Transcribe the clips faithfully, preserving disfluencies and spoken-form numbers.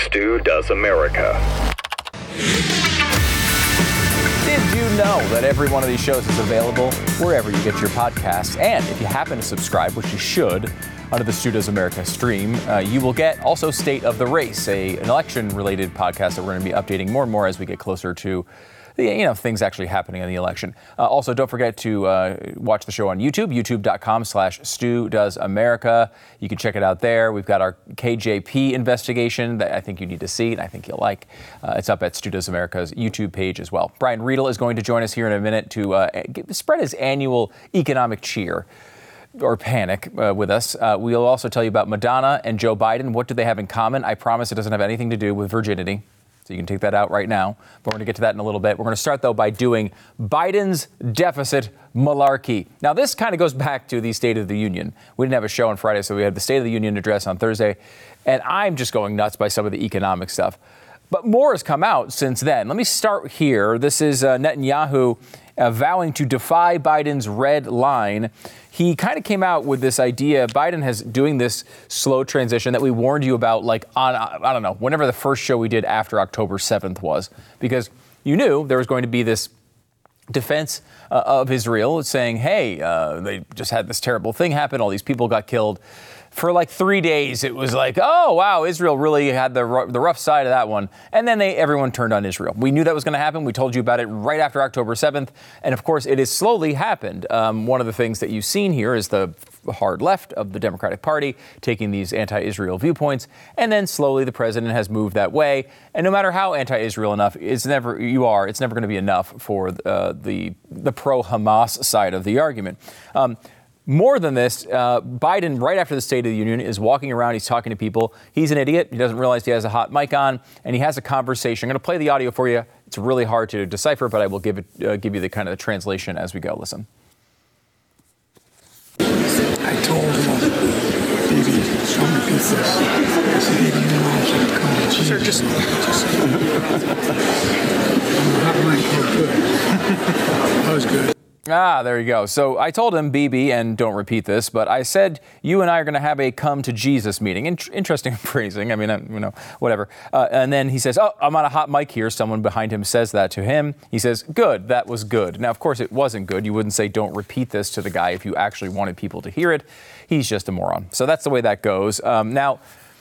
Stu Does America. Did you know that every one of these shows is available wherever you get your podcasts? And if you happen to subscribe, which you should, under the Stu Does America stream, uh, you will get also State of the Race, a, an election-related podcast that we're going to be updating more and more as we get closer to the, you know, things actually happening in the election. Uh, also, don't forget to uh, watch the show on YouTube, youtube.com slash Stu Does America. You can check it out there. We've got our K J P investigation that I think you need to see, and I think you'll like. Uh, it's up at Stu Does America's YouTube page as well. Brian Riedel is going to join us here in a minute to uh, spread his annual economic cheer or panic uh, with us. Uh, we'll also tell you about Madonna and Joe Biden. What do they have in common? I promise it doesn't have anything to do with virginity. So you can take that out right now. But we're going to get to that in a little bit. We're going to start, though, by doing Biden's deficit malarkey. Now, this kind of goes back to the State of the Union. We didn't have a show on Friday, so we had the State of the Union address on Thursday. And I'm just going nuts by some of the economic stuff. But more has come out since then. Let me start here. This is uh, Netanyahu uh, vowing to defy Biden's red line. He kind of came out with this idea. Biden has doing this slow transition that we warned you about, like on, I don't know, whenever the first show we did after October seventh was, because you knew there was going to be this defense uh, of Israel saying, hey, uh, they just had this terrible thing happen. All these people got killed. For like three days, it was like, oh, wow, Israel really had the r- the rough side of that one. And then they everyone turned on Israel. We knew that was going to happen. We told you about it right after October seventh. And of course, it has slowly happened. Um, one of the things that you've seen here is the hard left of the Democratic Party taking these anti-Israel viewpoints. And then slowly the president has moved that way. And no matter how anti-Israel enough it's never you are, it's never going to be enough for uh, the, the pro-Hamas side of the argument. Um, More than this, uh, Biden, right after the State of the Union, is walking around. He's talking to people. He's an idiot. He doesn't realize he has a hot mic on, and he has a conversation. I'm going to play the audio for you. It's really hard to decipher, but I will give it, uh, give you the kind of the translation as we go. Listen. I told him, baby, show me pieces. I said, baby, you know I should come to Jesus. Sir, just... just I'm a hot mic real good. That was good. Ah, there you go. So I told him, B B, and don't repeat this, but I said, you and I are going to have a come to Jesus meeting. In- interesting phrasing. I mean, I, you know, whatever. Uh, and then he says, oh, I'm on a hot mic here. Someone behind him says that to him. He says, good, that was good. Now, of course, it wasn't good. You wouldn't say, don't repeat this to the guy if you actually wanted people to hear it. He's just a moron. So that's the way that goes. Um, now,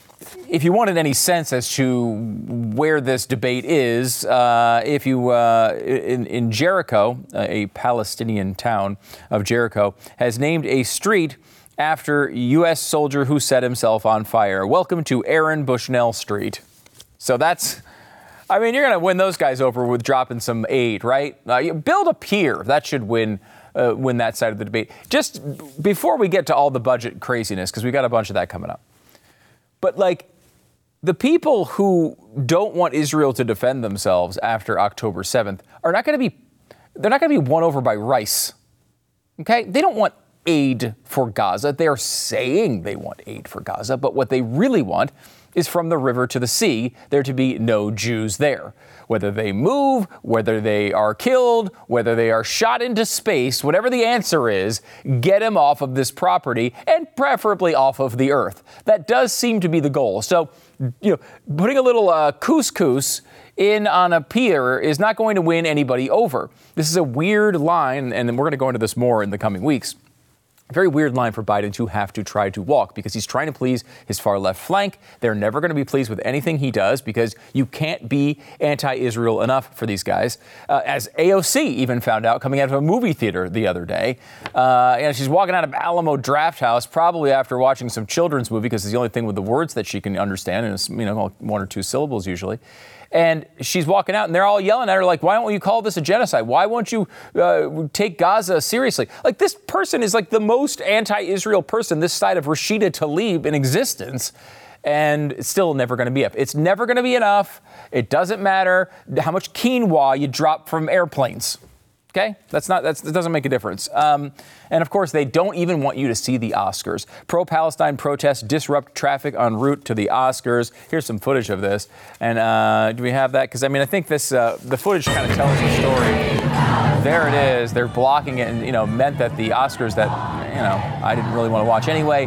if you wanted any sense as to where this debate is, uh, if you uh, in, in Jericho, uh, a Palestinian town of Jericho, has named a street after U S soldier who set himself on fire. Welcome to Aaron Bushnell Street. So that's, I mean, you're going to win those guys over with dropping some aid, right? Uh, you build a pier. That should win. Uh, win that side of the debate. Just before we get to all the budget craziness, because we got a bunch of that coming up. But, like, the people who don't want Israel to defend themselves after October seventh are not going to be, they're not going to be won over by rice. Okay? They don't want aid for Gaza. They're saying they want aid for Gaza, but what they really want is from the river to the sea, there to be no Jews there. Whether they move, whether they are killed, whether they are shot into space, whatever the answer is, get them off of this property and preferably off of the earth. That does seem to be the goal. So, you know, putting a little uh, couscous in on a pier is not going to win anybody over. This is a weird line, and we're going to go into this more in the coming weeks. A very weird line for Biden to have to try to walk because he's trying to please his far left flank. They're never going to be pleased with anything he does because you can't be anti-Israel enough for these guys. Uh, as A O C even found out coming out of a movie theater the other day. Uh, and she's walking out of Alamo Drafthouse probably after watching some children's movie because it's the only thing with the words that she can understand and it's, you know, one or two syllables usually. And she's walking out and they're all yelling at her like, why don't you call this a genocide? Why won't you uh, take Gaza seriously? Like this person is like the most anti-Israel person this side of Rashida Tlaib in existence. And it's still never going to be enough. It's never going to be enough. It doesn't matter how much quinoa you drop from airplanes. Okay, that's not that's, that doesn't make a difference. Um, and of course, they don't even want you to see the Oscars. Pro-Palestine protests disrupt traffic en route to the Oscars. Here's some footage of this. And uh, do we have that? Because I mean, I think this uh, the footage kind of tells the story. There it is. They're blocking it, and you know, meant that the Oscars that you know I didn't really want to watch anyway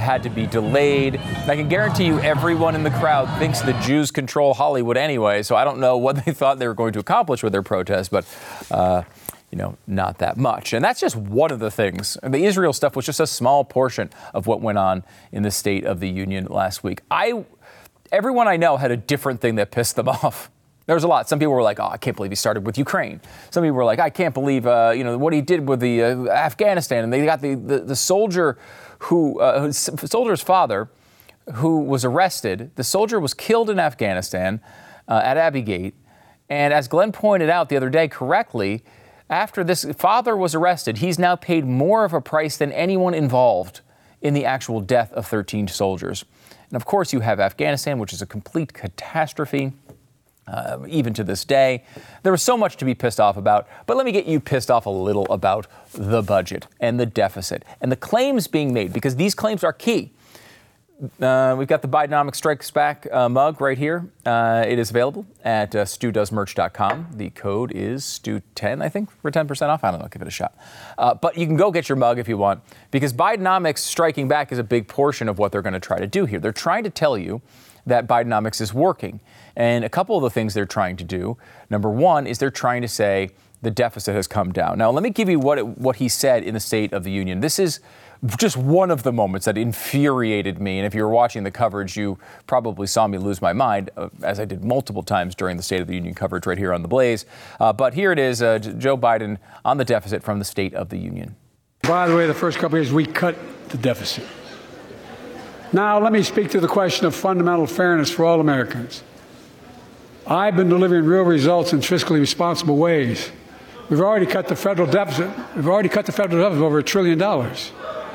had to be delayed. And I can guarantee you everyone in the crowd thinks the Jews control Hollywood anyway, so I don't know what they thought they were going to accomplish with their protest, but, uh, you know, not that much. And that's just one of the things. And the Israel stuff was just a small portion of what went on in the State of the Union last week. I, everyone I know had a different thing that pissed them off. There was a lot. Some people were like, oh, I can't believe he started with Ukraine. Some people were like, I can't believe, uh, you know, what he did with the uh, Afghanistan. And they got the, the, the soldier who, uh, his soldier's father, who was arrested. The soldier was killed in Afghanistan uh, at Abbey Gate. And as Glenn pointed out the other day correctly, after this father was arrested, he's now paid more of a price than anyone involved in the actual death of thirteen soldiers. And of course, you have Afghanistan, which is a complete catastrophe. Uh, even to this day. There was so much to be pissed off about, but let me get you pissed off a little about the budget and the deficit and the claims being made, because these claims are key. Uh, we've got the Bidenomics Strikes Back uh, mug right here. Uh, it is available at uh, stu does merch dot com. The code is stu ten, I think, for ten percent off. I don't know, give it a shot. Uh, but you can go get your mug if you want, because Bidenomics Striking Back is a big portion of what they're going to try to do here. They're trying to tell you that Bidenomics is working. And a couple of the things they're trying to do, number one, is they're trying to say the deficit has come down. Now, let me give you what it, what he said in the State of the Union. This is just one of the moments that infuriated me. And if you were watching the coverage, you probably saw me lose my mind, uh, as I did multiple times during the State of the Union coverage right here on The Blaze. Uh, but here it is, uh, Joe Biden on the deficit from the State of the Union. By the way, the first couple of years, we cut the deficit. Now, let me speak to the question of fundamental fairness for all Americans. I've been delivering real results in fiscally responsible ways. We've already cut the federal deficit. We've already cut the federal deficit over a trillion dollars.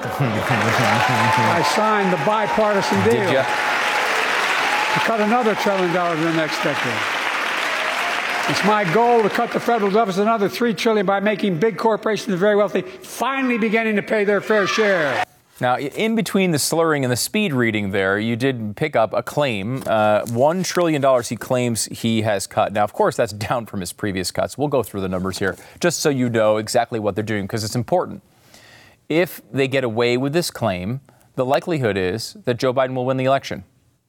I signed the bipartisan deal Did ya? to cut another trillion dollars in the next decade. It's my goal to cut the federal deficit another three trillion dollars by making big corporations and very wealthy finally beginning to pay their fair share. Now, in between the slurring and the speed reading there, you did pick up a claim. Uh, one trillion dollars he claims he has cut. Now, of course, that's down from his previous cuts. We'll go through the numbers here just so you know exactly what they're doing, because it's important. If they get away with this claim, the likelihood is that Joe Biden will win the election.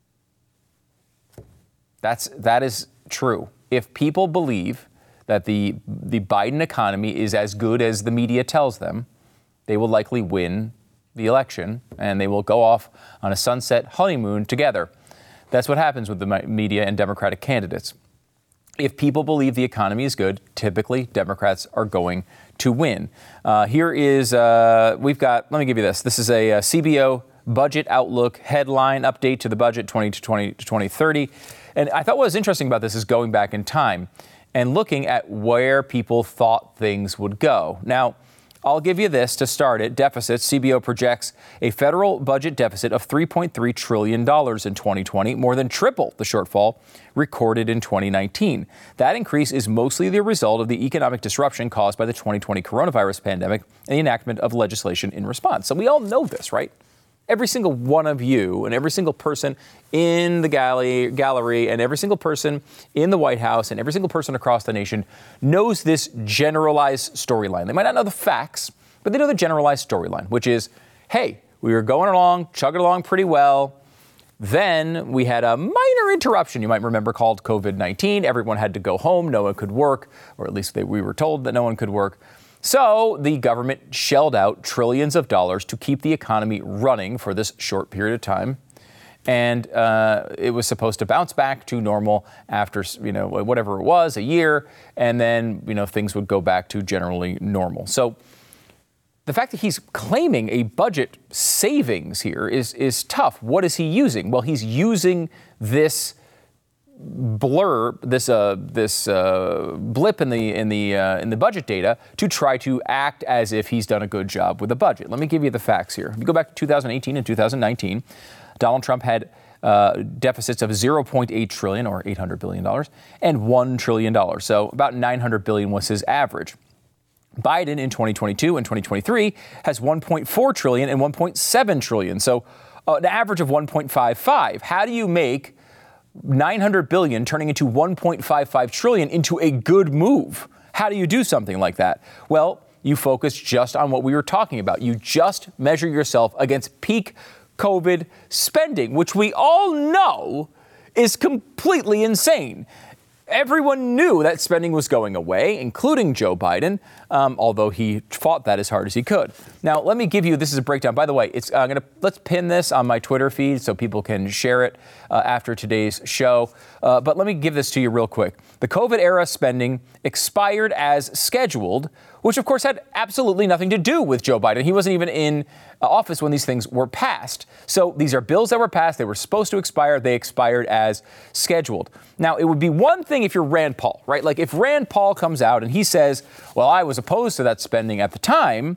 That's, that is true. If people believe that the, the Biden economy is as good as the media tells them, they will likely win the election, and they will go off on a sunset honeymoon together. That's what happens with the media and Democratic candidates. If people believe the economy is good, typically Democrats are going to win. Uh, here is, uh, we've got, let me give you this. This is a, a C B O budget outlook headline update to the budget twenty twenty to twenty thirty. And I thought what was interesting about this is going back in time and looking at where people thought things would go. Now, I'll give you this to start it. Deficit. C B O projects a federal budget deficit of three point three trillion dollars in twenty twenty, more than triple the shortfall recorded in twenty nineteen. That increase is mostly the result of the economic disruption caused by the twenty twenty coronavirus pandemic and the enactment of legislation in response. So we all know this, right? Every single one of you and every single person in the gallery, gallery and every single person in the White House and every single person across the nation knows this generalized storyline. They might not know the facts, but they know the generalized storyline, which is, hey, we were going along, chugging along pretty well. Then we had a minor interruption, you might remember, called covid nineteen. Everyone had to go home. No one could work, or at least they, we were told that no one could work. So the government shelled out trillions of dollars to keep the economy running for this short period of time. And uh, it was supposed to bounce back to normal after, you know, whatever it was, a year. And then, you know, things would go back to generally normal. So the fact that he's claiming a budget savings here is, is tough. What is he using? Well, he's using this blur, this uh, this uh, blip in the in the uh, in the budget data to try to act as if he's done a good job with the budget. Let me give you the facts here. If you go back to two thousand eighteen and two thousand nineteen, Donald Trump had uh, deficits of zero point eight trillion dollars or eight hundred billion dollars and one trillion dollars. So about nine hundred billion dollars was his average. Biden in twenty twenty-two and twenty twenty-three has one point four trillion dollars and one point seven trillion dollars. So uh, an average of one point five five. How do you make nine hundred billion dollars turning into one point five five trillion dollars into a good move? How do you do something like that? Well, you focus just on what we were talking about. You just measure yourself against peak post-COVID spending, which we all know is completely insane. Everyone knew that spending was going away, including Joe Biden, um, although he fought that as hard as he could. Now, let me give you, this is a breakdown. By the way, it's uh, gonna let's pin this on my Twitter feed so people can share it uh, after today's show. Uh, but let me give this to you real quick. The COVID-era spending expired as scheduled, which, of course, had absolutely nothing to do with Joe Biden. He wasn't even in uh, office when these things were passed. So these are bills that were passed. They were supposed to expire. They expired as scheduled. Now, it would be one thing if you're Rand Paul, right? Like if Rand Paul comes out and he says, well, I was opposed to that spending at the time,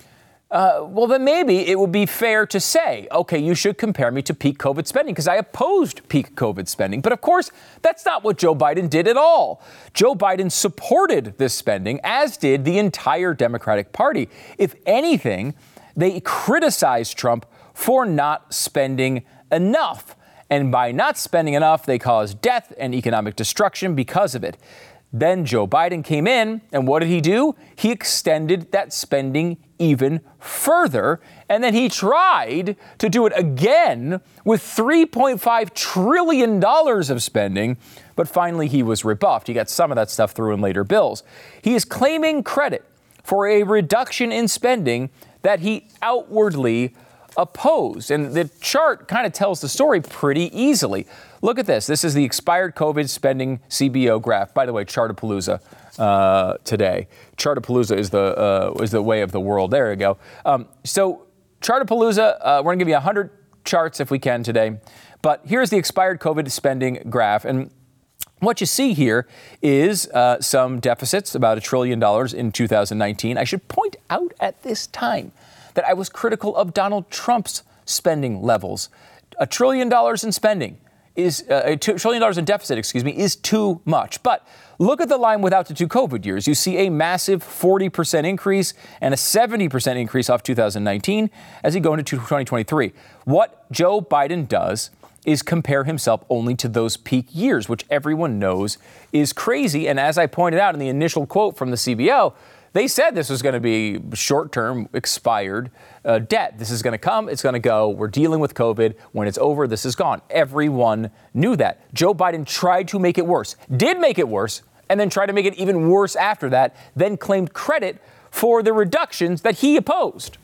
uh, well, then maybe it would be fair to say, OK, you should compare me to peak COVID spending because I opposed peak COVID spending. But of course, that's not what Joe Biden did at all. Joe Biden supported this spending, as did the entire Democratic Party. If anything, they criticized Trump for not spending enough. And by not spending enough, they caused death and economic destruction because of it. Then Joe Biden came in, and what did he do? He extended that spending even further, and then he tried to do it again with three point five trillion dollars of spending, but finally he was rebuffed. He got some of that stuff through in later bills. He is claiming credit for a reduction in spending that he outwardly opposed. And the chart kind of tells the story pretty easily. Look at this. This is the expired COVID spending C B O graph. By the way, Chartapalooza uh, today. Chartapalooza is the uh, is the way of the world. There you go. Um, so Chartapalooza, uh, we're going to give you one hundred charts if we can today. But here's the expired COVID spending graph. And what you see here is uh, some deficits, about a trillion dollars in two thousand nineteen. I should point out at this time that I was critical of Donald Trump's spending levels. A trillion dollars in spending is uh, a two trillion dollars in deficit, excuse me, is too much. But look at the line without the two COVID years. You see a massive forty percent increase and a seventy percent increase off two thousand nineteen as you go into twenty twenty-three. What Joe Biden does is compare himself only to those peak years, which everyone knows is crazy. And as I pointed out in the initial quote from the C B O, they said this was going to be short-term expired uh, debt. This is going to come. It's going to go. We're dealing with COVID. When it's over, this is gone. Everyone knew that. Joe Biden tried to make it worse, did make it worse, and then tried to make it even worse after that, then claimed credit for the reductions that he opposed.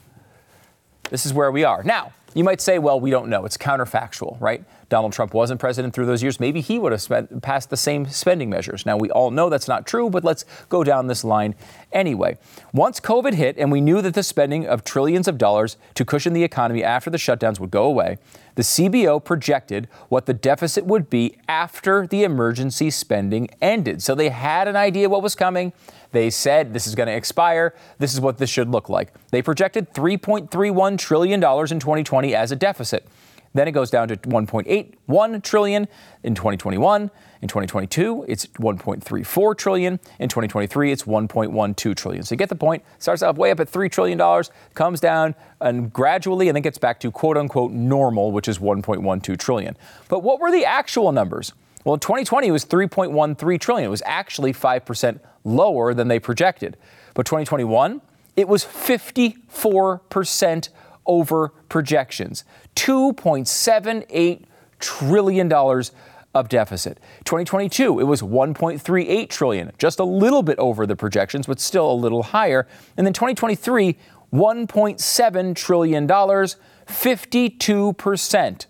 This is where we are. Now, you might say, well, we don't know. It's counterfactual, right? Donald Trump wasn't president through those years. Maybe he would have spent, passed the same spending measures. Now, we all know that's not true, but let's go down this line anyway. Once COVID hit and we knew that the spending of trillions of dollars to cushion the economy after the shutdowns would go away, the C B O projected what the deficit would be after the emergency spending ended. So they had an idea what was coming. They said this is going to expire. This is what this should look like. They projected three point three one trillion dollars in twenty twenty as a deficit. Then it goes down to one point eight one trillion dollars in twenty twenty-one. In twenty twenty-two, it's one point three four trillion dollars. In twenty twenty-three, it's one point one two trillion dollars. So you get the point. Starts off way up at three trillion dollars, comes down and gradually and then gets back to quote unquote normal, which is one point one two trillion dollars. But what were the actual numbers? Well, in twenty twenty, it was three point one three trillion dollars. It was actually five percent lower than they projected. But twenty twenty-one, it was fifty-four percent over projections. two point seven eight trillion dollars of deficit. twenty twenty-two, it was one point three eight trillion dollars, just a little bit over the projections, but still a little higher. And then twenty twenty-three, one point seven trillion dollars, fifty-two percent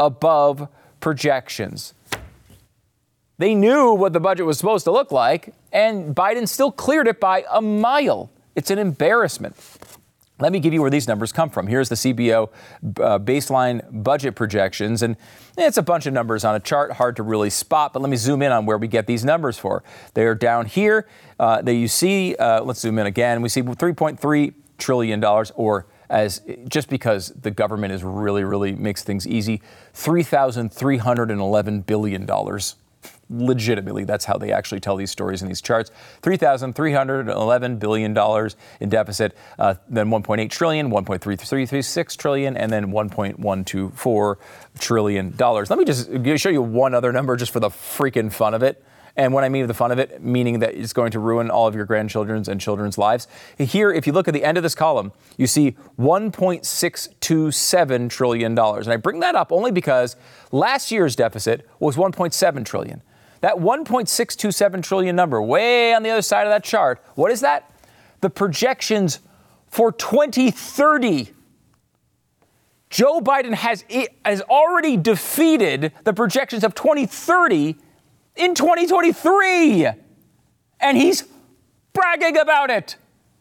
above projections. They knew what the budget was supposed to look like, and Biden still cleared it by a mile. It's an embarrassment. Let me give you where these numbers come from. Here's the C B O uh, baseline budget projections, and it's a bunch of numbers on a chart, hard to really spot, but let me zoom in on where we get these numbers for. They are down here. Uh, that you see, uh, let's zoom in again. We see three point three trillion dollars, or as just because the government is really, really makes things easy, three thousand three hundred eleven billion dollars. Legitimately, that's how they actually tell these stories in these charts. three thousand three hundred eleven billion dollars in deficit, uh, then one point eight trillion dollars, one point three three six trillion dollars, and then one point one two four trillion dollars. Let me just show you one other number just for the freaking fun of it. And what I mean with the fun of it, meaning that it's going to ruin all of your grandchildren's and children's lives. Here, if you look at the end of this column, you see one point six two seven trillion dollars. And I bring that up only because last year's deficit was one point seven trillion dollars. That one point six two seven trillion dollars number, way on the other side of that chart, what is that? The projections for twenty thirty. Joe Biden has, has already defeated the projections of twenty thirty in twenty twenty-three. And he's bragging about it.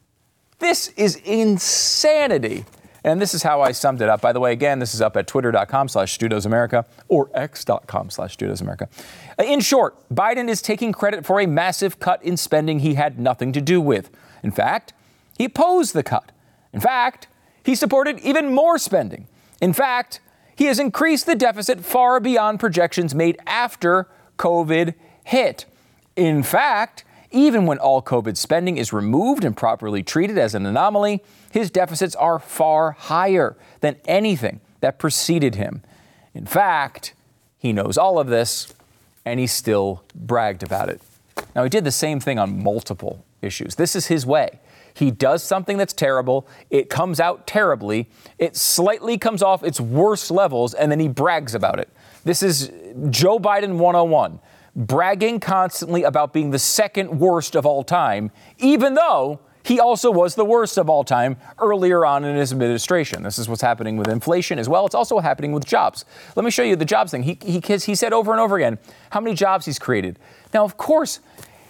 This is insanity. And this is how I summed it up. By the way, again, this is up at twitter.com slash studiosamerica or x.com slash studiosamerica. In short, Biden is taking credit for a massive cut in spending he had nothing to do with. In fact, he opposed the cut. In fact, he supported even more spending. In fact, he has increased the deficit far beyond projections made after COVID hit. In fact, even when all COVID spending is removed and properly treated as an anomaly, his deficits are far higher than anything that preceded him. In fact, he knows all of this, and he still bragged about it. Now, he did the same thing on multiple issues. This is his way. He does something that's terrible. It comes out terribly. It slightly comes off its worst levels, and then he brags about it. This is Joe Biden one oh one, bragging constantly about being the second worst of all time, even though he also was the worst of all time earlier on in his administration. This is what's happening with inflation as well. It's also happening with jobs. Let me show you the jobs thing. He, he, he said over and over again how many jobs he's created. Now, of course,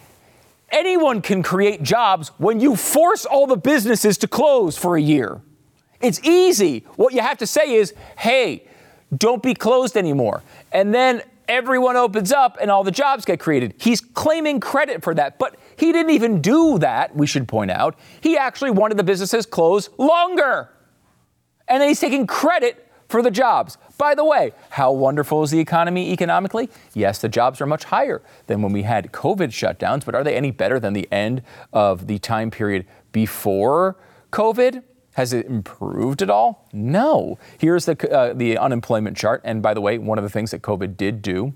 anyone can create jobs when you force all the businesses to close for a year. It's easy. What you have to say is, hey, don't be closed anymore. And then everyone opens up and all the jobs get created. He's claiming credit for that, but he didn't even do that, we should point out. He actually wanted the businesses closed longer. And then he's taking credit for the jobs. By the way, how wonderful is the economy economically? Yes, the jobs are much higher than when we had COVID shutdowns, but are they any better than the end of the time period before COVID? Has it improved at all? No. Here's the uh, the unemployment chart. And by the way, one of the things that COVID did do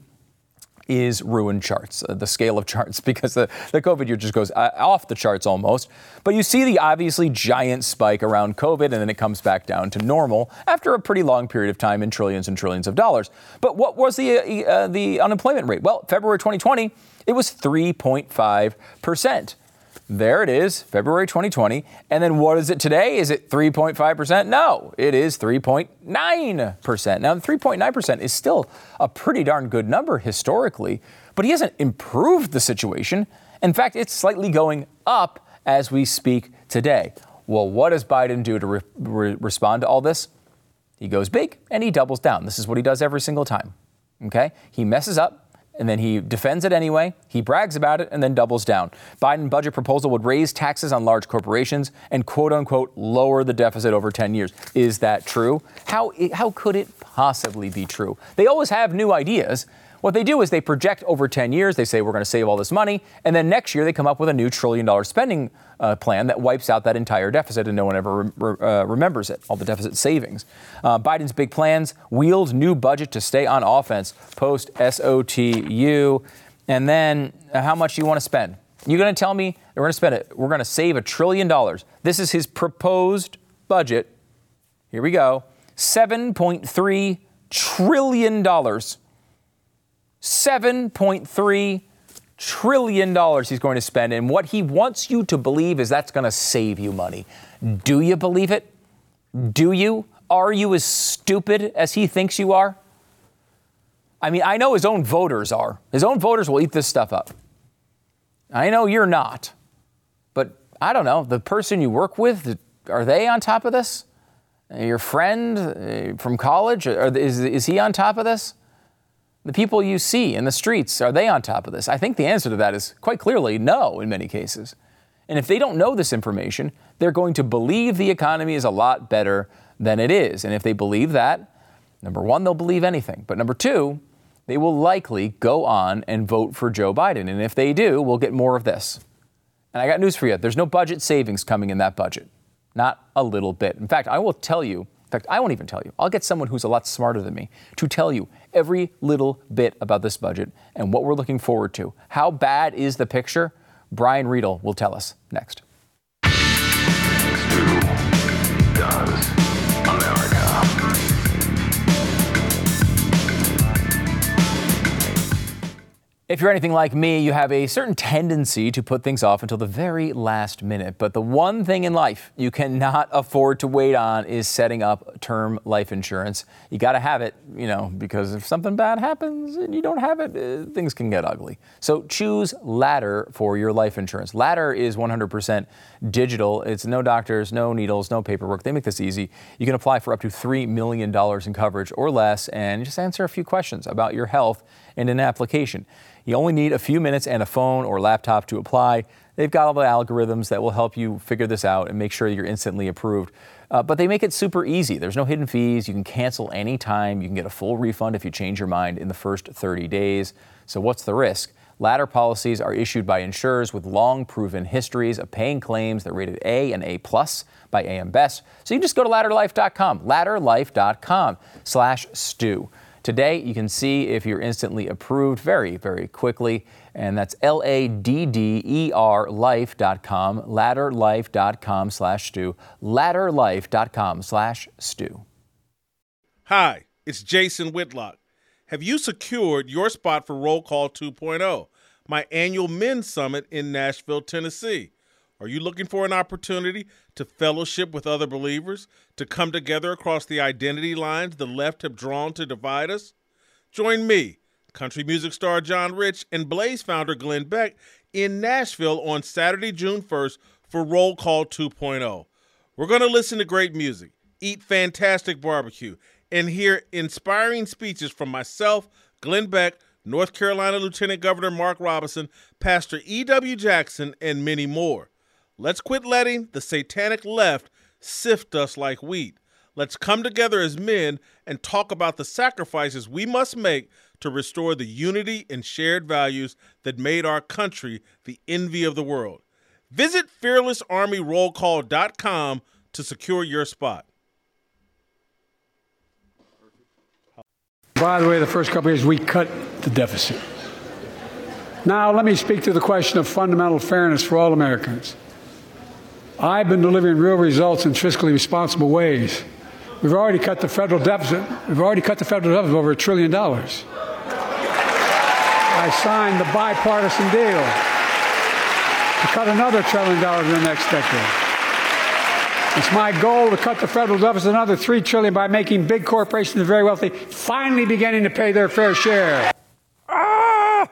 is ruin charts, uh, the scale of charts, because the, the COVID year just goes uh, off the charts almost. But you see the obviously giant spike around COVID, and then it comes back down to normal after a pretty long period of time in trillions and trillions of dollars. But what was the, uh, the unemployment rate? Well, February twenty twenty, it was three point five percent. There it is, February twenty twenty. And then what is it today? Is it three point five percent? No, it is three point nine percent. Now, three point nine percent is still a pretty darn good number historically, but he hasn't improved the situation. In fact, it's slightly going up as we speak today. Well, what does Biden do to re- re- respond to all this? He goes big and he doubles down. This is what he does every single time. Okay? He messes up, and then he defends it anyway, he brags about it, and then doubles down. Biden budget proposal would raise taxes on large corporations and quote-unquote lower the deficit over ten years. Is that true? How, how could it possibly be true? They always have new ideas. What they do is they project over ten years, they say we're going to save all this money, and then next year they come up with a new trillion dollar spending uh, plan that wipes out that entire deficit and no one ever re- uh, remembers it, all the deficit savings. Uh, Biden's big plans wield new budget to stay on offense post S O T U. And then uh, how much do you want to spend? You're going to tell me we're going to spend it. We're going to save a trillion dollars. This is his proposed budget. Here we go. seven point three trillion dollars. seven point three trillion dollars he's going to spend. And what he wants you to believe is that's going to save you money. Do you believe it? Do you? Are you as stupid as he thinks you are? I mean, I know his own voters are. His own voters will eat this stuff up. I know you're not. But I don't know. The person you work with, are they on top of this? Your friend from college, is, is he on top of this? The people you see in the streets, are they on top of this? I think the answer to that is quite clearly no in many cases. And if they don't know this information, they're going to believe the economy is a lot better than it is. And if they believe that, number one, they'll believe anything. But number two, they will likely go on and vote for Joe Biden. And if they do, we'll get more of this. And I got news for you. There's no budget savings coming in that budget. Not a little bit. In fact, I will tell you fact, I won't even tell you. I'll get someone who's a lot smarter than me to tell you every little bit about this budget and what we're looking forward to. How bad is the picture? Brian Riedel will tell us next. Stu does America. If you're anything like me, you have a certain tendency to put things off until the very last minute. But the one thing in life you cannot afford to wait on is setting up term life insurance. You got to have it, you know, because if something bad happens and you don't have it, uh, things can get ugly. So choose Ladder for your life insurance. Ladder is one hundred percent digital. It's no doctors, no needles, no paperwork. They make this easy. You can apply for up to three million dollars in coverage or less and just answer a few questions about your health in an application. You only need a few minutes and a phone or laptop to apply. They've got all the algorithms that will help you figure this out and make sure you're instantly approved. Uh, but they make it super easy. There's no hidden fees. You can cancel anytime. You can get a full refund if you change your mind in the first thirty days. So what's the risk? Ladder policies are issued by insurers with long proven histories of paying claims. They're rated A and A plus by A M Best. So you just go to ladder life dot com, ladder life dot com slash Stu. Today, you can see if you're instantly approved very, very quickly, and that's L A D D E R life dot com, ladder life dot com slash Stu, ladder life dot com slash Stu. Hi, it's Jason Whitlock. Have you secured your spot for Roll Call two point oh, my annual men's summit in Nashville, Tennessee? Are you looking for an opportunity to fellowship with other believers, to come together across the identity lines the left have drawn to divide us? Join me, country music star John Rich, and Blaze founder Glenn Beck in Nashville on Saturday, June first for Roll Call two point oh. We're going to listen to great music, eat fantastic barbecue, and hear inspiring speeches from myself, Glenn Beck, North Carolina Lieutenant Governor Mark Robinson, Pastor E W Jackson, and many more. Let's quit letting the satanic left sift us like wheat. Let's come together as men and talk about the sacrifices we must make to restore the unity and shared values that made our country the envy of the world. Visit fearless army roll call dot com to secure your spot. By the way, the first couple of years, we cut the deficit. Now, let me speak to the question of fundamental fairness for all Americans. I've been delivering real results in fiscally responsible ways. We've already cut the federal deficit. We've already cut the federal deficit over a trillion dollars. I signed the bipartisan deal to cut another trillion dollars in the next decade. It's my goal to cut the federal deficit another three trillion dollars by making big corporations and very wealthy finally beginning to pay their fair share. Ah!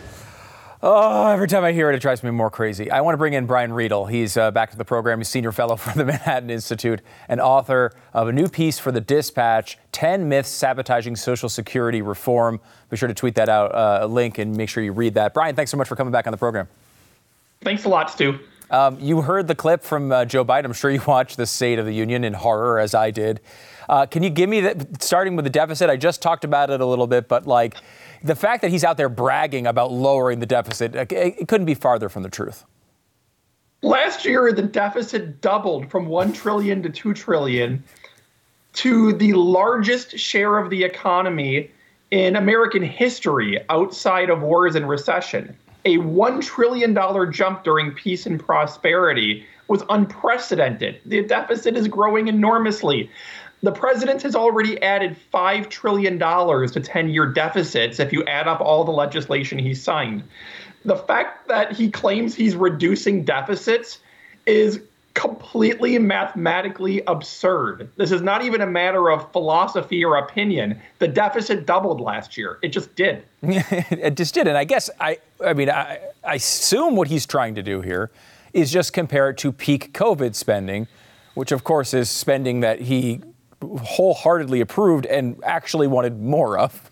Oh, every time I hear it, it drives me more crazy. I want to bring in Brian Riedel. He's uh, back to the program. He's senior fellow for the Manhattan Institute and author of a new piece for The Dispatch, ten Myths Sabotaging Social Security Reform. Be sure to tweet that out, uh, a link, and make sure you read that. Brian, thanks so much for coming back on the program. Thanks a lot, Stu. Um, you heard the clip from uh, Joe Biden. I'm sure you watched the State of the Union in horror, as I did. Uh, can you give me, the, starting with the deficit, I just talked about it a little bit, but like the fact that he's out there bragging about lowering the deficit, it, it couldn't be farther from the truth. Last year, the deficit doubled from one trillion dollars to two trillion dollars to the largest share of the economy in American history outside of wars and recession. A one trillion dollars jump during peace and prosperity was unprecedented. The deficit is growing enormously. The president has already added five trillion dollars to ten-year deficits if you add up all the legislation he signed. The fact that he claims he's reducing deficits is completely mathematically absurd. This is not even a matter of philosophy or opinion. The deficit doubled last year. It just did. It just did. And I guess, I, I mean, I, I assume what he's trying to do here is just compare it to peak COVID spending, which, of course, is spending that he wholeheartedly approved and actually wanted more of.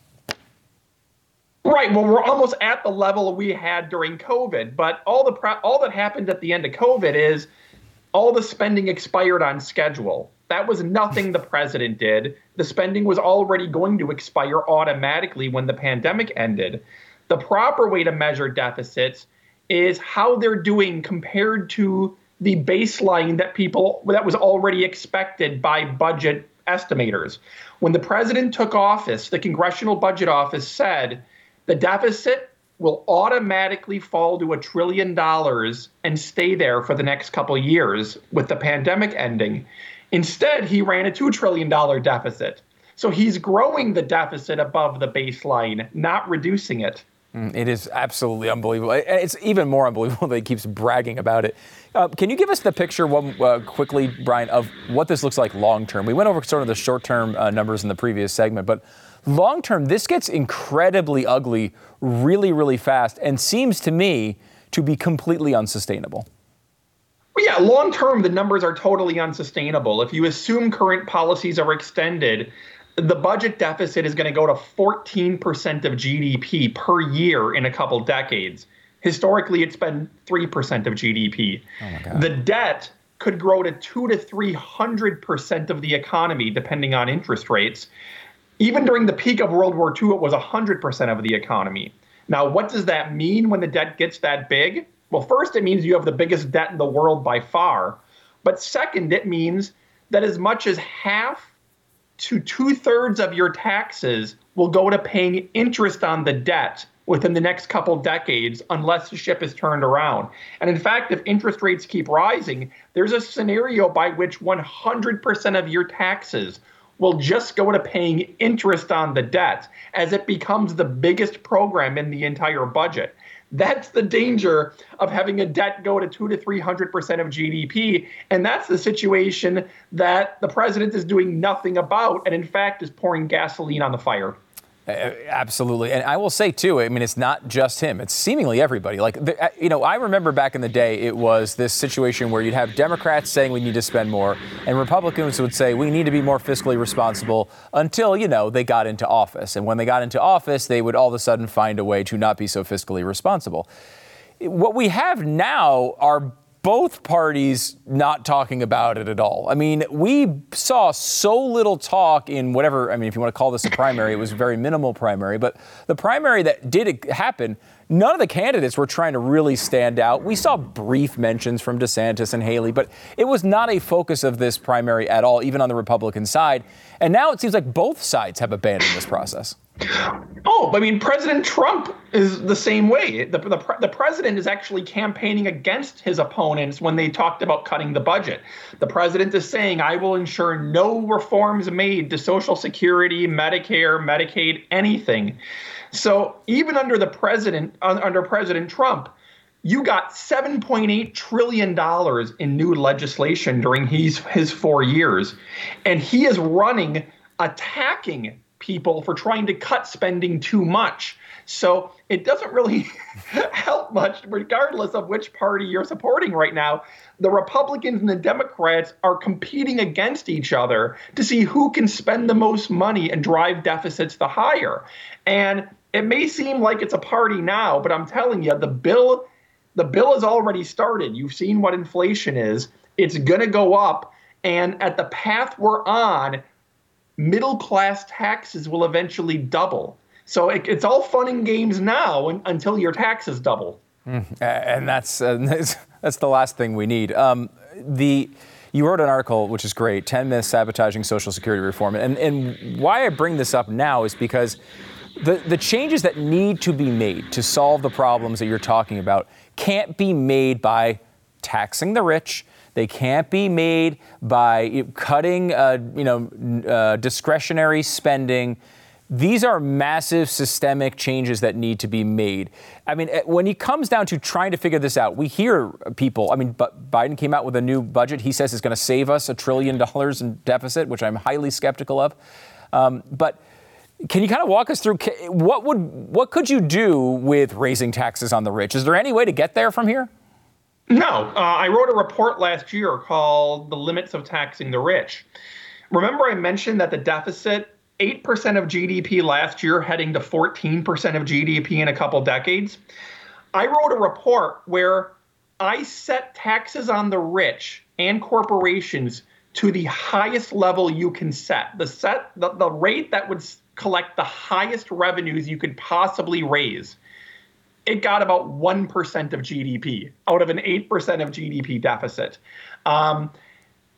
Right. Well, we're almost at the level we had during COVID. But all the pro- all that happened at the end of COVID is all the spending expired on schedule. That was nothing the president did. The spending was already going to expire automatically when the pandemic ended. The proper way to measure deficits is how they're doing compared to the baseline that people that was already expected by budget estimators. When the president took office, the Congressional Budget Office said the deficit will automatically fall to a trillion dollars and stay there for the next couple of years with the pandemic ending. Instead, he ran a two trillion dollars deficit. So he's growing the deficit above the baseline, not reducing it. It is absolutely unbelievable. It's even more unbelievable that he keeps bragging about it. Uh, can you give us the picture one, uh, quickly, Brian, of what this looks like long term? We went over sort of the short term uh, numbers in the previous segment, but long term, this gets incredibly ugly really, really fast and seems to me to be completely unsustainable. Well, yeah, long term, the numbers are totally unsustainable. If you assume current policies are extended, the budget deficit is going to go to fourteen percent of G D P per year in a couple decades. Historically, it's been three percent of G D P. Oh my God. The debt could grow to two to three hundred percent of the economy, depending on interest rates. Even during the peak of World War Two, it was one hundred percent of the economy. Now, what does that mean when the debt gets that big? Well, first, it means you have the biggest debt in the world by far. But second, it means that as much as half to two-thirds of your taxes will go to paying interest on the debt within the next couple decades unless the ship is turned around. And in fact, if interest rates keep rising, there's a scenario by which one hundred percent of your taxes will just go to paying interest on the debt as it becomes the biggest program in the entire budget. That's the danger of having a debt go to two to three hundred percent of G D P, and that's the situation that the president is doing nothing about, and in fact is pouring gasoline on the fire. Uh, absolutely. And I will say, too, I mean, it's not just him. It's seemingly everybody. Like, the, you know, I remember back in the day, it was this situation where you'd have Democrats saying we need to spend more and Republicans would say we need to be more fiscally responsible until, you know, they got into office. And when they got into office, they would all of a sudden find a way to not be so fiscally responsible. What we have now are both parties not talking about it at all. I mean, we saw so little talk in whatever, I mean, if you want to call this a primary, it was a very minimal primary, but the primary that did happen, none of the candidates were trying to really stand out. We saw brief mentions from DeSantis and Haley, but it was not a focus of this primary at all, even on the Republican side. And now it seems like both sides have abandoned this process. Oh, I mean, President Trump is the same way. The, the, the president is actually campaigning against his opponents when they talked about cutting the budget. The president is saying, I will ensure no reforms made to Social Security, Medicare, Medicaid, anything. So even under the president, under President Trump, you got seven point eight trillion dollars in new legislation during his, his four years. And he is running, attacking people for trying to cut spending too much. So it doesn't really help much, regardless of which party you're supporting right now. The Republicans and the Democrats are competing against each other to see who can spend the most money and drive deficits the higher. And it may seem like it's a party now, but I'm telling you, the bill, the bill has already started. You've seen what inflation is. It's going to go up. And at the path we're on, middle-class taxes will eventually double. So it, it's all fun and games now and, until your taxes double. Mm, and that's, uh, that's that's the last thing we need. Um, the you wrote an article, which is great, ten myths sabotaging Social Security reform. And, and why I bring this up now is because the, the changes that need to be made to solve the problems that you're talking about can't be made by taxing the rich. They can't be made by cutting, uh, you know, uh, discretionary spending. These are massive systemic changes that need to be made. I mean, when it comes down to trying to figure this out, we hear people, I mean, Biden came out with a new budget. He says it's going to save us a trillion dollars in deficit, which I'm highly skeptical of. Um, but can you kind of walk us through what would what could you do with raising taxes on the rich? Is there any way to get there from here? No. Uh, I wrote a report last year called The Limits of Taxing the Rich. Remember I mentioned that the deficit, eight percent of G D P last year, heading to fourteen percent of G D P in a couple decades? I wrote a report where I set taxes on the rich and corporations to the highest level you can set, the set the, the rate that would collect the highest revenues you could possibly raise. It got about one percent of G D P out of an eight percent of G D P deficit. Um,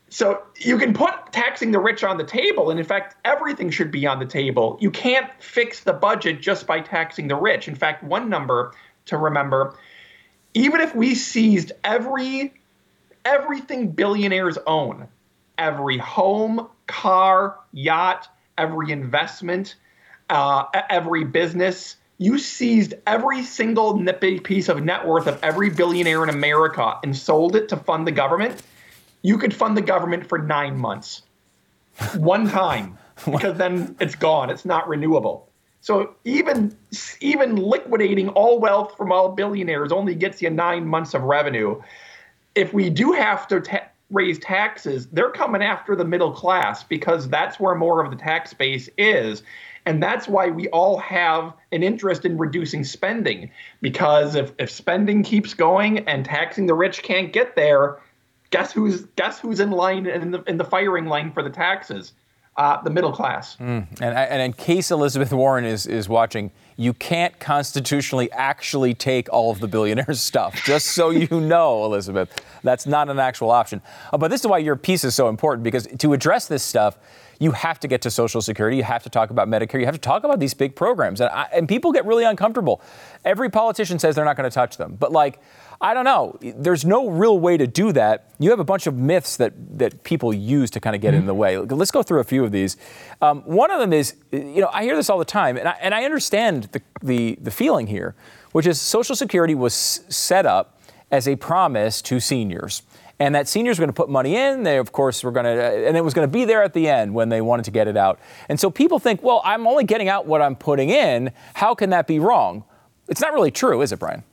So you can put taxing the rich on the table, and in fact, everything should be on the table. You can't fix the budget just by taxing the rich. In fact, one number to remember, even if we seized every everything billionaires own, every home, car, yacht, every investment, uh, every business, you seized every single piece of net worth of every billionaire in America and sold it to fund the government, you could fund the government for nine months. One time, because then it's gone. It's not renewable. So even, even liquidating all wealth from all billionaires only gets you nine months of revenue. If we do have to ta- raise taxes, they're coming after the middle class because that's where more of the tax base is. And that's why we all have an interest in reducing spending, because if, if spending keeps going and taxing the rich can't get there, guess who's guess who's in line in the in the firing line for the taxes? Uh, the middle class. Mm. And, and in case Elizabeth Warren is, is watching, you can't constitutionally actually take all of the billionaires' stuff. Just so you know, Elizabeth, that's not an actual option. Uh, but this is why your piece is so important, because to address this stuff, you have to get to Social Security. You have to talk about Medicare. You have to talk about these big programs. And, I, and people get really uncomfortable. Every politician says they're not going to touch them. But like, I don't know. There's no real way to do that. You have a bunch of myths that, that people use to kind of get mm-hmm. in the way. Let's go through a few of these. Um, one of them is, you know, I hear this all the time, and I, and I understand the, the, the feeling here, which is Social Security was set up as a promise to seniors. And that seniors were going to put money in. They, of course, were going to, and it was going to be there at the end when they wanted to get it out. And so people think, well, I'm only getting out what I'm putting in. How can that be wrong? It's not really true, is it, Brian?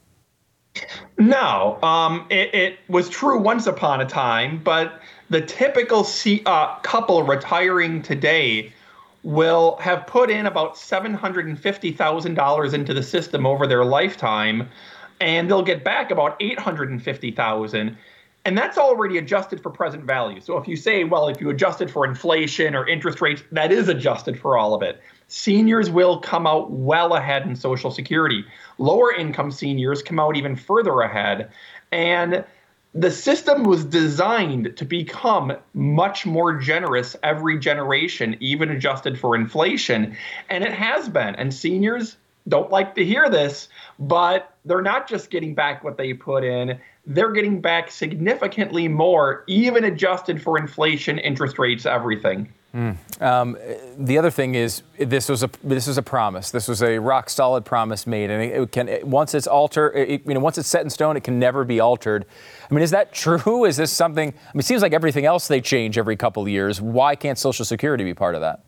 No, um, it, it was true once upon a time, but the typical C, uh, couple retiring today will have put in about seven hundred fifty thousand dollars into the system over their lifetime, and they'll get back about eight hundred fifty thousand dollars. And that's already adjusted for present value. So if you say, well, if you adjusted for inflation or interest rates, that is adjusted for all of it. Seniors will come out well ahead in Social Security. Lower income seniors come out even further ahead. And the system was designed to become much more generous every generation, even adjusted for inflation. And it has been. And seniors don't like to hear this, but they're not just getting back what they put in. They're getting back significantly more, even adjusted for inflation, interest rates, everything. Mm. Um, the other thing is, this was a this was a promise. This was a rock solid promise made, and it, it can it, once it's altered, it, you know, once it's set in stone, it can never be altered. I mean, is that true? Is this something? I mean, it seems like everything else they change every couple of years. Why can't Social Security be part of that?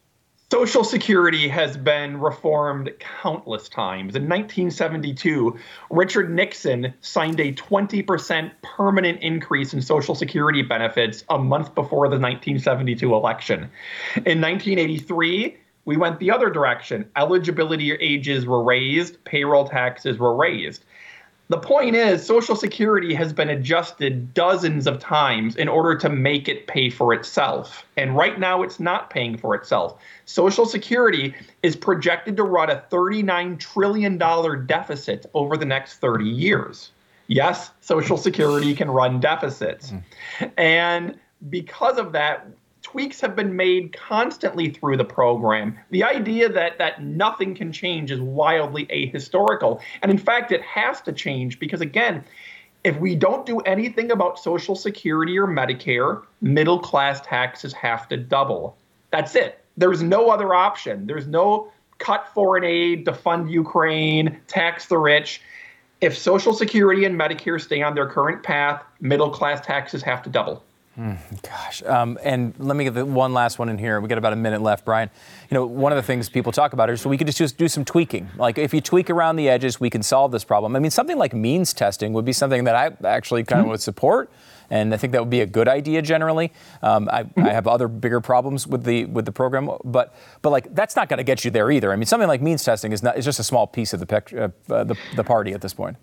Social Security has been reformed countless times. In nineteen seventy-two, Richard Nixon signed a twenty percent permanent increase in Social Security benefits a month before the nineteen seventy-two election. In nineteen eighty-three, we went the other direction. Eligibility ages were raised, payroll taxes were raised. The point is, Social Security has been adjusted dozens of times in order to make it pay for itself. And right now, it's not paying for itself. Social Security is projected to run a thirty-nine trillion dollars deficit over the next thirty years. Yes, Social Security can run deficits. Mm. And because of that, tweaks have been made constantly through the program. The idea that that nothing can change is wildly ahistorical. And in fact, it has to change because, again, if we don't do anything about Social Security or Medicare, middle class taxes have to double. That's it. There's no other option. There's no cut foreign aid to fund Ukraine, tax the rich. If Social Security and Medicare stay on their current path, middle class taxes have to double. Mm, gosh. Um, and let me get the one last one in here. We got about a minute left, Brian. You know, one of the things people talk about is so we could just do some tweaking. Like if you tweak around the edges, we can solve this problem. I mean, something like means testing would be something that I actually kind of would support. And I think that would be a good idea generally. Um, I, I have other bigger problems with the with the program, but but like that's not going to get you there either. I mean, something like means testing is not is just a small piece of the picture, uh, the the party at this point.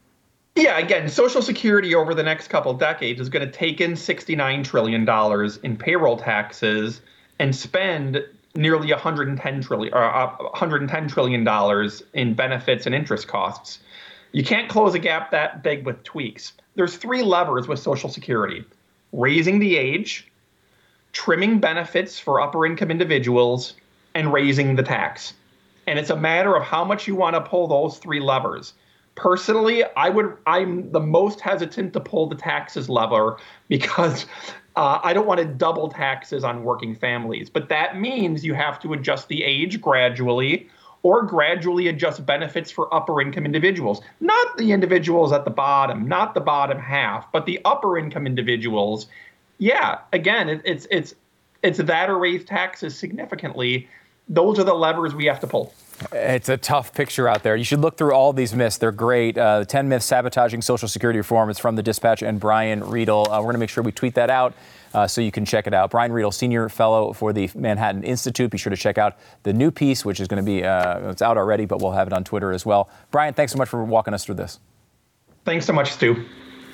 Yeah, again, Social Security over the next couple of decades is going to take in sixty-nine trillion dollars in payroll taxes and spend nearly one hundred ten trillion dollars or one hundred ten trillion dollars in benefits and interest costs. You can't close a gap that big with tweaks. There's three levers with Social Security. raising the age, trimming benefits for upper income individuals, and raising the tax. And it's a matter of how much you want to pull those three levers. Personally, I would, I'm the most hesitant to pull the taxes lever because uh, I don't want to double taxes on working families. But that means you have to adjust the age gradually or gradually adjust benefits for upper income individuals. Not the individuals at the bottom, not the bottom half, but the upper income individuals. Yeah, again, it, it's it's it's that or raise taxes significantly. Those are the levers we have to pull. It's a tough picture out there. You should look through all these myths. They're great. Uh, the ten myths sabotaging Social Security reform. It's from The Dispatch and Brian Riedel. Uh, we're going to make sure we tweet that out uh, so you can check it out. Brian Riedel, Senior Fellow for the Manhattan Institute. Be sure to check out the new piece, which is going to be, uh, it's out already, but we'll have it on Twitter as well. Brian, thanks so much for walking us through this. Thanks so much, Stu.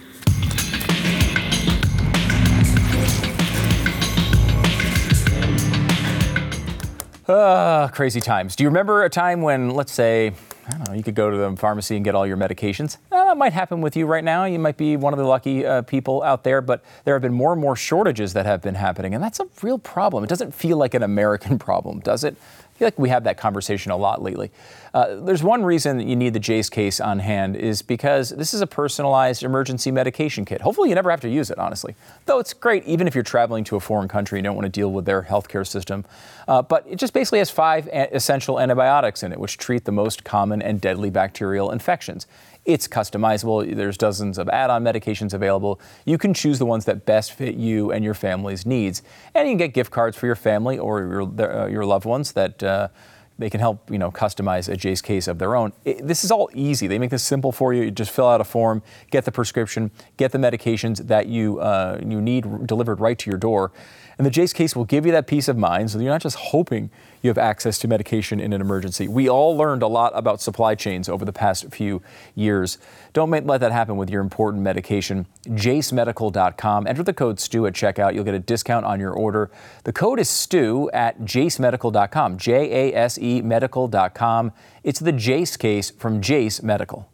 Uh, crazy times. Do you remember a time when, let's say, I don't know, you could go to the pharmacy and get all your medications? Uh, it might happen with you right now. You might be one of the lucky uh, people out there, but there have been more and more shortages that have been happening, and that's a real problem. It doesn't feel like an American problem, does it? I feel like we have that conversation a lot lately. Uh, there's one reason that you need the Jase case on hand is because this is a personalized emergency medication kit. Hopefully you never have to use it, honestly. Though it's great even if you're traveling to a foreign country and don't want to deal with their healthcare system. Uh, but it just basically has five a- essential antibiotics in it, which treat the most common and deadly bacterial infections. It's customizable. There's dozens of add-on medications available. You can choose the ones that best fit you and your family's needs. And you can get gift cards for your family or your, uh, your loved ones that uh, they can help, you know, customize a Jase case of their own. It, this is all easy. They make this simple for you. You just fill out a form, get the prescription, get the medications that you uh, you need delivered right to your door. And the Jase case will give you that peace of mind so you're not just hoping you have access to medication in an emergency. We all learned a lot about supply chains over the past few years. Don't make, let that happen with your important medication. jase medical dot com. Enter the code STU at checkout. You'll get a discount on your order. The code is STU at jase medical dot com. J A S E medical dot com. It's the Jase case from Jase Medical.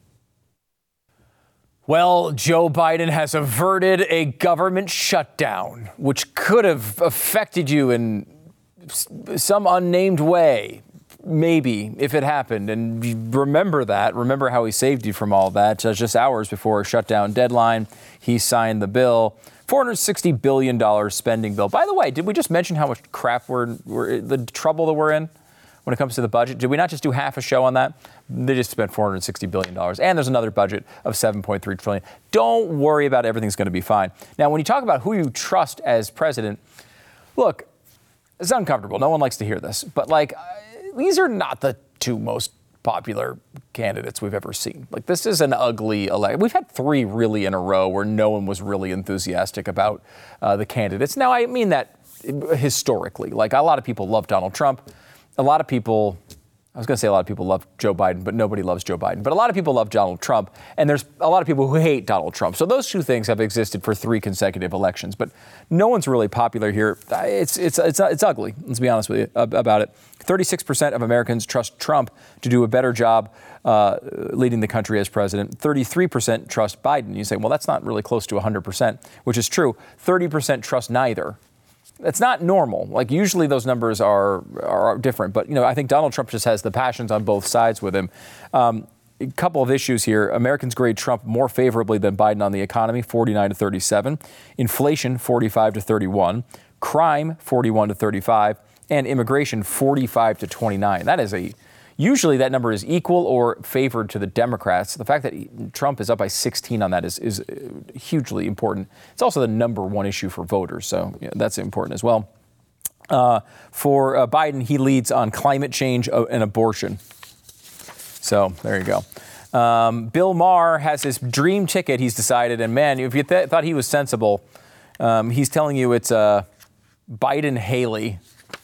Well, Joe Biden has averted a government shutdown, which could have affected you in some unnamed way, maybe, if it happened. And remember that. Remember how he saved you from all that. Just hours before a shutdown deadline, he signed the bill. four hundred sixty billion dollars spending bill. By the way, did we just mention how much crap we're, we're the trouble that we're in when it comes to the budget? Did we not just do half a show on that? They just spent four hundred sixty billion dollars. And there's another budget of seven point three trillion dollars. Don't worry about it. Everything's going to be fine. Now, when you talk about who you trust as president, look, it's uncomfortable. No one likes to hear this. But, like, uh, these are not the two most popular candidates we've ever seen. Like, this is an ugly election. We've had three really in a row where no one was really enthusiastic about uh, the candidates. Now, I mean that historically. Like, a lot of people love Donald Trump. A lot of people, I was going to say a lot of people love Joe Biden, but nobody loves Joe Biden. But a lot of people love Donald Trump, and there's a lot of people who hate Donald Trump. So those two things have existed for three consecutive elections. But no one's really popular here. It's it's it's it's ugly. Let's be honest with you about it. thirty-six percent of Americans trust Trump to do a better job uh, leading the country as president. thirty-three percent trust Biden. You say, well, that's not really close to one hundred percent, which is true. thirty percent trust neither. It's not normal. Like, usually those numbers are are different. But, you know, I think Donald Trump just has the passions on both sides with him. Um, a couple of issues here. Americans grade Trump more favorably than Biden on the economy, forty-nine to thirty-seven. Inflation, forty-five to thirty-one. Crime, forty-one to thirty-five. And immigration, forty-five to twenty-nine. That is a... Usually that number is equal or favored to the Democrats. The fact that he, Trump is up by sixteen on that is, is hugely important. It's also the number one issue for voters, so you know, that's important as well. Uh, for uh, Biden, he leads on climate change and abortion. So there you go. Um, Bill Maher has his dream ticket, he's decided, and man, if you th- thought he was sensible, um, he's telling you it's uh, Biden-Haley.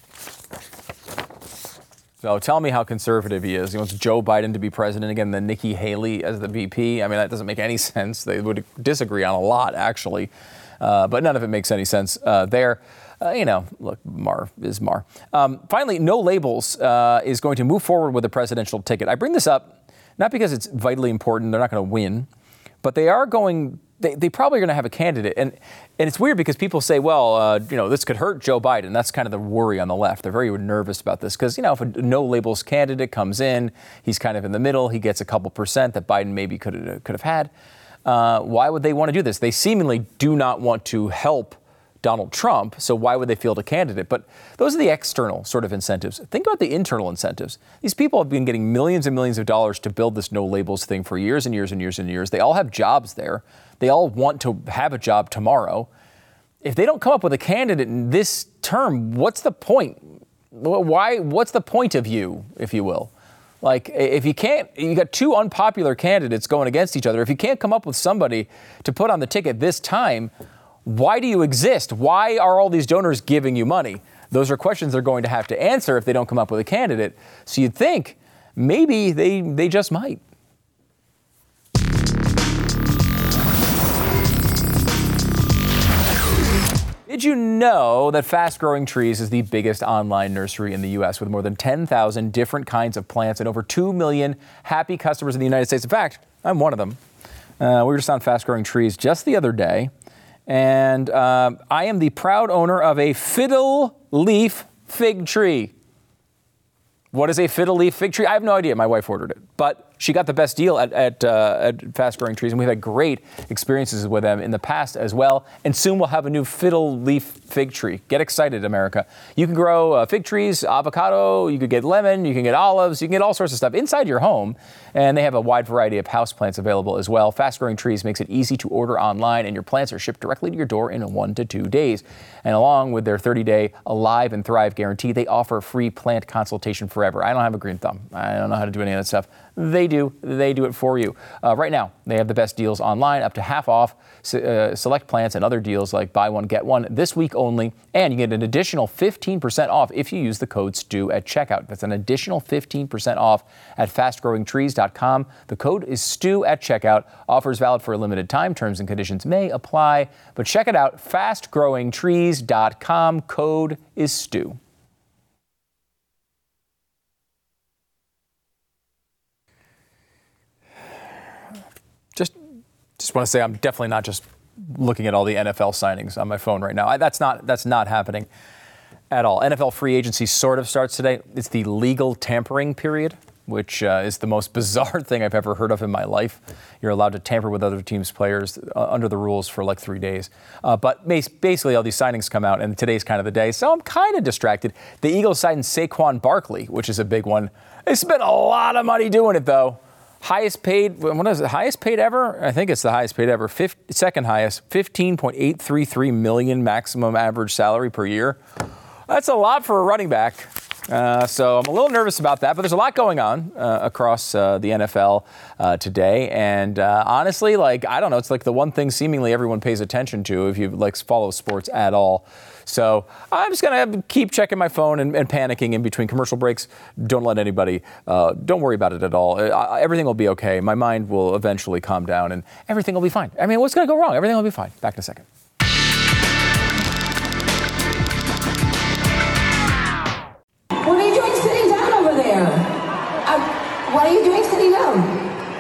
So tell me how conservative he is. He wants Joe Biden to be president again, then Nikki Haley as the V P. I mean, that doesn't make any sense. They would disagree on a lot, actually. Uh, but none of it makes any sense uh, there. Uh, you know, look, Maher is Maher. Um, finally, No Labels uh, is going to move forward with a presidential ticket. I bring this up not because it's vitally important. They're not going to win. But they are going they, they probably are going to have a candidate. And and it's weird because people say, well, uh, you know, this could hurt Joe Biden. That's kind of the worry on the left. They're very nervous about this because, you know, if a no labels candidate comes in, he's kind of in the middle. He gets a couple percent that Biden maybe could have, could have had. Uh, why would they want to do this? They seemingly do not want to help Donald Trump, so why would they field a candidate? But those are the external sort of incentives. Think about the internal incentives. These people have been getting millions and millions of dollars to build this no labels thing for years and years and years and years. They all have jobs there. They all want to have a job tomorrow. If they don't come up with a candidate in this term, what's the point? Why? What's the point of you, if you will? Like, if you can't, you got two unpopular candidates going against each other. If you can't come up with somebody to put on the ticket this time, why do you exist? Why are all these donors giving you money? Those are questions they're going to have to answer if they don't come up with a candidate. So you'd think maybe they, they just might. Did you know that Fast Growing Trees is the biggest online nursery in the U S with more than ten thousand different kinds of plants and over two million happy customers in the United States? In fact, I'm one of them. Uh, we were just on Fast Growing Trees just the other day. And um, I am the proud owner of a fiddle leaf fig tree. What is a fiddle leaf fig tree? I have no idea. My wife ordered it. But she got the best deal at, at, uh, at Fast Growing Trees, and we've had great experiences with them in the past as well. And soon we'll have a new fiddle leaf fig tree. Get excited, America. You can grow uh, fig trees, avocado, you could get lemon, you can get olives, you can get all sorts of stuff inside your home. And they have a wide variety of houseplants available as well. Fast Growing Trees makes it easy to order online, and your plants are shipped directly to your door in one to two days. And along with their thirty-day Alive and Thrive guarantee, they offer free plant consultation forever. I don't have a green thumb. I don't know how to do any of that stuff. They do. They do it for you. Uh, right now, they have the best deals online, up to half off uh, select plants and other deals like buy one, get one this week only. And you get an additional fifteen percent off if you use the code STU at checkout. That's an additional fifteen percent off at fast growing trees dot com. The code is STU at checkout. Offers valid for a limited time. Terms and conditions may apply. But check it out, fast growing trees dot com. Code is STU. Just, just want to say I'm definitely not just looking at all the N F L signings on my phone right now. I, that's not that's not happening at all. N F L free agency sort of starts today. It's the legal tampering period, which uh, is the most bizarre thing I've ever heard of in my life. You're allowed to tamper with other teams' players uh, under the rules for like three days. Uh, but basically all these signings come out, and today's kind of the day. So I'm kind of distracted. The Eagles signed Saquon Barkley, which is a big one. They spent a lot of money doing it, though. Highest paid, what is it, highest paid ever? I think it's the highest paid ever, fifth, second highest, fifteen point eight three three million maximum average salary per year. That's a lot for a running back. Uh, so I'm a little nervous about that, but there's a lot going on uh, across uh, the N F L uh, today. And uh, honestly, like, I don't know, it's like the one thing seemingly everyone pays attention to if you like follow sports at all. So I'm just going to keep checking my phone and, and panicking in between commercial breaks. Don't let anybody, uh, don't worry about it at all. Uh, everything will be okay. My mind will eventually calm down and everything will be fine. I mean, what's going to go wrong? Everything will be fine. Back in a second. What are you doing sitting down over there? Uh, what are you doing sitting down?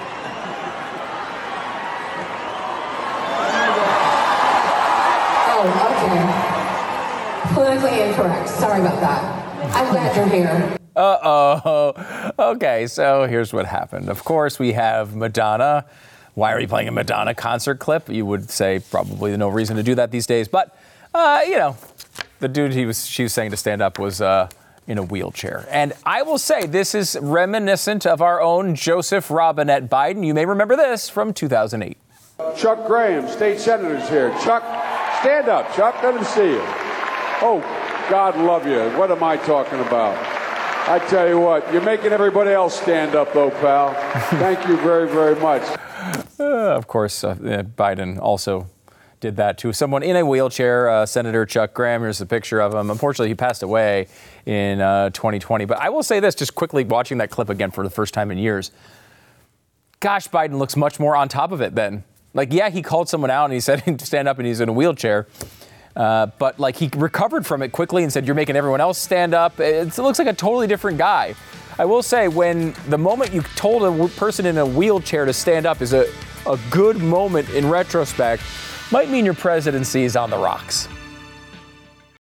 Oh, okay. Politically incorrect. Sorry about that. I'm glad you're here. Uh-oh. Okay, so here's what happened. Of course, we have Madonna. Why are you playing a Madonna concert clip? You would say probably no reason to do that these days. But, uh, you know, the dude he was she was saying to stand up was uh, in a wheelchair. And I will say this is reminiscent of our own Joseph Robinette Biden. You may remember this from two thousand eight. Chuck Graham, state senator's here. Chuck, stand up. Chuck, let him see you. Oh, God love you. What am I talking about? I tell you what, you're making everybody else stand up, though, pal. Thank you very, very much. Uh, of course, uh, Biden also did that to someone in a wheelchair, uh, Senator Chuck Graham. Here's a picture of him. Unfortunately, he passed away in uh, twenty twenty. But I will say this, just quickly watching that clip again for the first time in years. Gosh, Biden looks much more on top of it then. Like, yeah, he called someone out and he said stand up and he's in a wheelchair. Uh, but, like, he recovered from it quickly and said, you're making everyone else stand up. It's, it looks like a totally different guy. I will say, when the moment you told a person in a wheelchair to stand up is a a good moment in retrospect might mean your presidency is on the rocks.